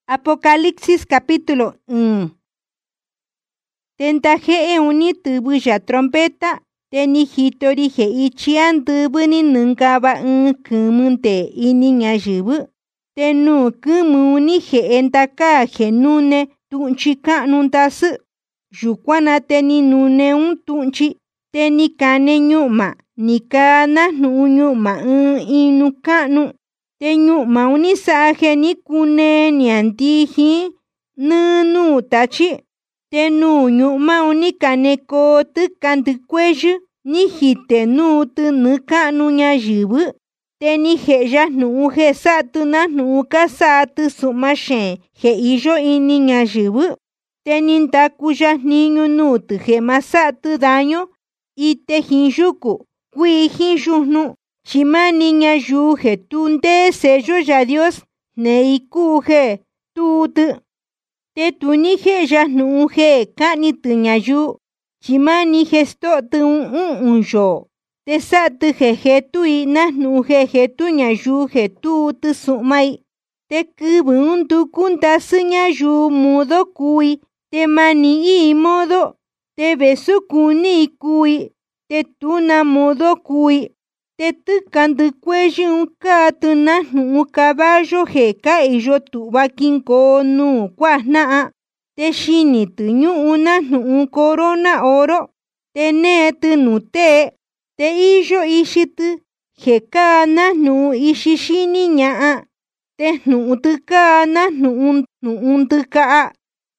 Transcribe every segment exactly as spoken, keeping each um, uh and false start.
Apocalipsis capítulo uno. Tentaje uni tubuya trompeta, teni hitori he ichian tubuni nunkaba un kumunte ininya jibu. Tenu kumuni he entaka he nune tunchika nuntasu. Yukwana teni nune un tunchi, teni kane nyuma, nikana nu nyuma un inukanu. Tenyu mauni saje ni kune ni antihi nunu tachi. Tenu nyuma uni kaneko tu kantukweju ni hite nu tu nuka nunya jibu. Teni heja nu he satu na nu kasatu sumashen he ijo ini nya jibu. Teni ntakuya niño nu tu he masatu daño ite hinjuku kui hinjunu. Chimani nya yu he tunde sello ya Dios neiku he tutu. Te tuni he ya nu he kani tu nya yu. Chimani he sto tu un un un yo. Te sa tu he he tui na nu he he tu nya yu he tu tu sumai. Te kubun tu kunta su nya yu mudo kui. Te mani i modo. Te besu kuni kui. Te tuna modo kui. Te tukandu cuello ka tu na nu caballo he ka iyo tu bakinko nu kwa na. Te shini tu nyu na nu corona oro. Te ne tu nu te. Te iyo ishitu he ka na nu ishishini nya. Te nu tu ka na nu nu tu ka.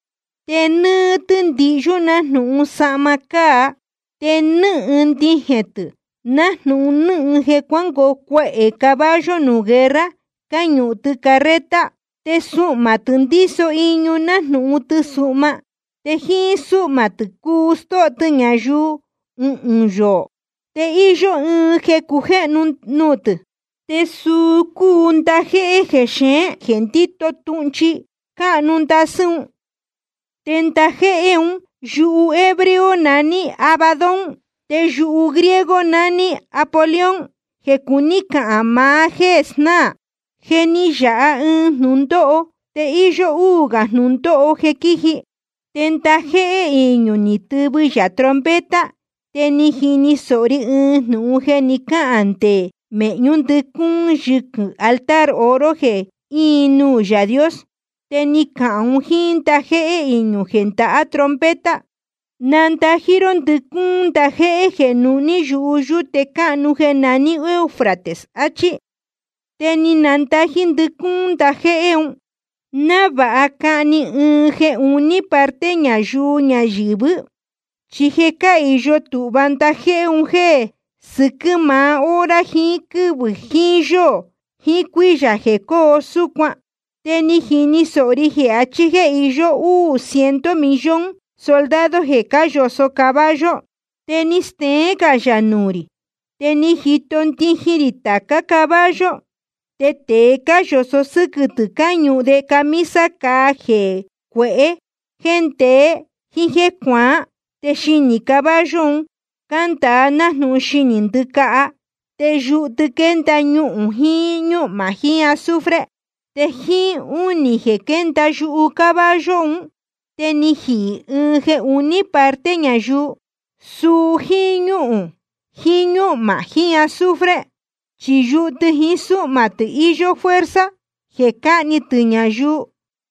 Te nu tu ndiyo na nu samaka. Te nu ndi hetu. Na nu nu he cuango kwe caballo nu guerra, cañu tu carreta, te suma tundiso iñu na nu tu suma, te hi suma tu custo tu nyayu, un un yo, te ijo un he kuje nun nut, te su kunta he he shen, gentito tunchi, ka nunta sun, tenta he eun, yu hebreo nani abadon. Te yu griego nani Apolión, he kunika ama he sna, he ni ya un nundo, te ijo uga nundo he kiji, tenta he iñu ni tubu ya trompeta, te ni hini sori un nu he ni ante, me nyundu kun yuk altar oro he, inu ya Dios, te ni ka un hinta he iñu genta a trompeta. Nanta giron de kunta he he nuni yuyu te kanu he nani Eufrates achi. Teni nanta hin de kunta he eun. Naba akani un he uni parte nya yu nya jibu. Chiheka ijo tu banta he un he. Sukuma ora hi kubu hi jo. Hi kuija he ko sukwa. Teni hini sori he achi he ijo u ciento millón. Soldado he cayoso caballo, tenis te cayanuri, teni hiton tingiritaka caballo, te te cayoso sukutu cañu de camisa caje, cue, gente, hinge qua, te shini caballon, canta nahnu shinin tuka, te ju tu kenta ñu un hiño maji azufre, te hi uni he kenta ju caballon. Teni hi un he uni parte nyayu, su hiñu, hiñu ma hi azufre, chiyu te hisu ma te iyo fuerza, he kani te nyayu,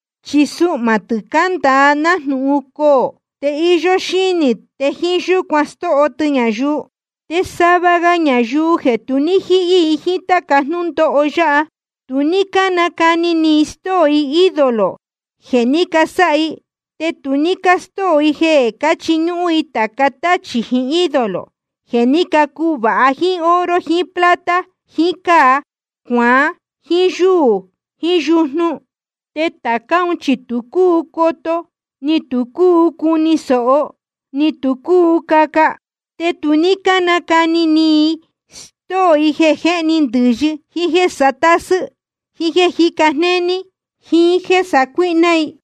chisu ma te kanta na nuko, te iyo shini te hiyu kwasto o te nyayu, te sabaga nyayu he tunihi i hita kahnunto oya, tunika nakani ni stoi ídolo, he nika sai, te tunica stoi he cachiñu y takata chihin ídolo. Genica cuba hi oro hi plata hi ka kwa hi yu hi yunu. Te taka un chituku koto ni tuku kuni so ni tuku kaka. Te tunica nakani ni stoi he he ninduji hi he satasu hi he hi kahneni hi he sakuinai.